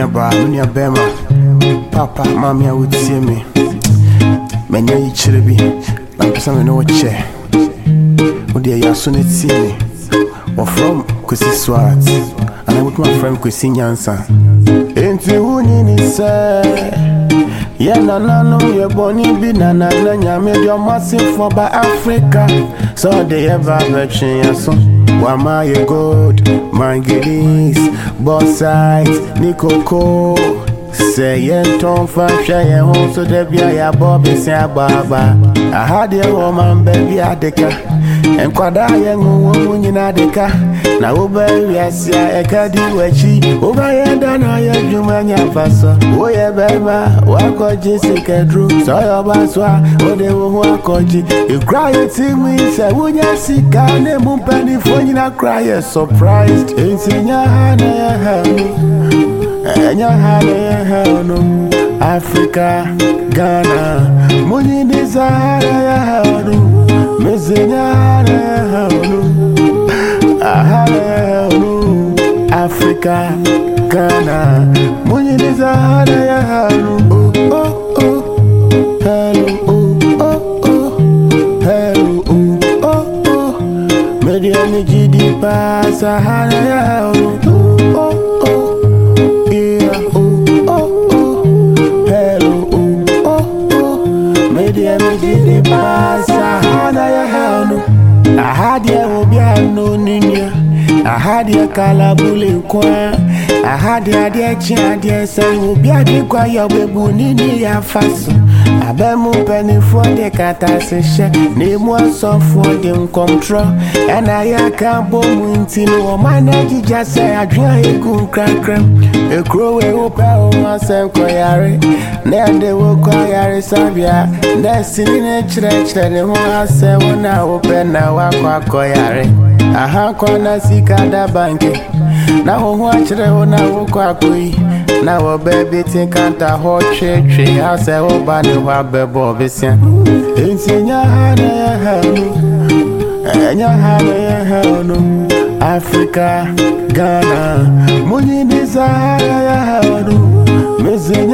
Miaba, Minia Bema, Papa, Mammy, I would see me. Many chiribi, I'm person know what chair. Oh dear, you soon see me. Or from Kwesi Swat, and I with my friend Kwesi Nyansa. Ain't you winning, sir? Yeah, no, you're born in Binana, you made your massive for by Africa. So they ever virgin, yes, why my good, my goodies, both sides, Nico. Say, yen tom fashion, home so there be a Bobby San Baba. I had a woman, baby, Adeka, and Quada young woman in Adeka. Now, over yes, I can't do what she over and done. I am Jumania Faso. Oh, yeah, baby, what got Jessica Drew? So your baswa, or they will call you. You cry it to me, say, would you see Ghana Mumpany for you not cry? Surprised, it's in your hand. And your hand, no Africa, Ghana, money desire, missing Africa, Ghana, money desire, oh, oh, hello, hello, Medium GD pass, I had ya no ninya. I had ya calabule qua. I had ya dear chin, dear son, who be a big quiet baby ya fast. I bet more penny for the catasation. Name one song for them control. And I can't bomb into no man. I just say I drink a good crack. A crow will open myself, Koyari. Then they will Koyari Sabia. That's in a church that the more say when I open now, I Koyari. I have corner sick at the bank. Now, watch the one I will Quakui. Now, a baby think I'm a hot tree. I say, oh, Banny, what bebo, Vissian. It's in your hand, and your hand, Africa, Ghana, money desire, missing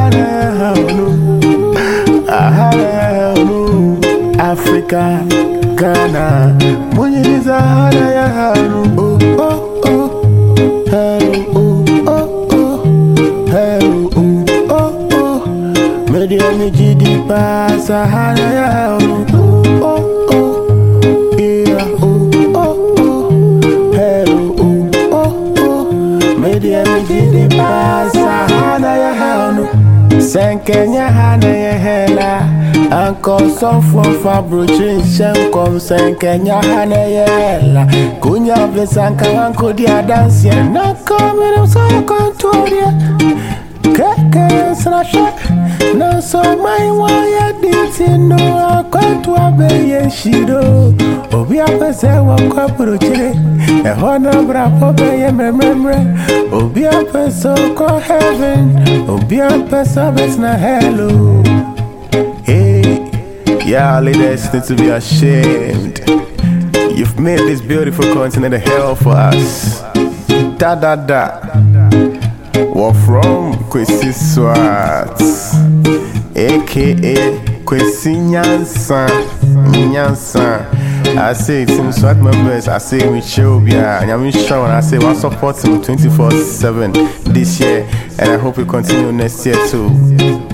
Africa, Ghana, money desire, oh, oh, oh, hello, Medium GD pass, hello, Sankenya Hana Hela, Uncle Son for Fabrication, come Sankenya Hana Hela, Kunya Vesanka, Uncle Dia dancing, not coming, so I control ya. Kaka Sasha, no, so my wire didn't know I got to obey a shido. Obia Pesa walk up to Chile, a honor bravo by a memory. Obia Pesa call heaven, Obia Pesa Besna hello. Hey, yeah, ladies need to be ashamed. You've made this beautiful continent a hell for us. Da da da. We're from Kwesi Swat, aka Kwesi Nyansa. I say it's in Swat members. I say we chill, yeah. And I'm sure I say we'll support him 24/7 this year, and I hope we continue next year too.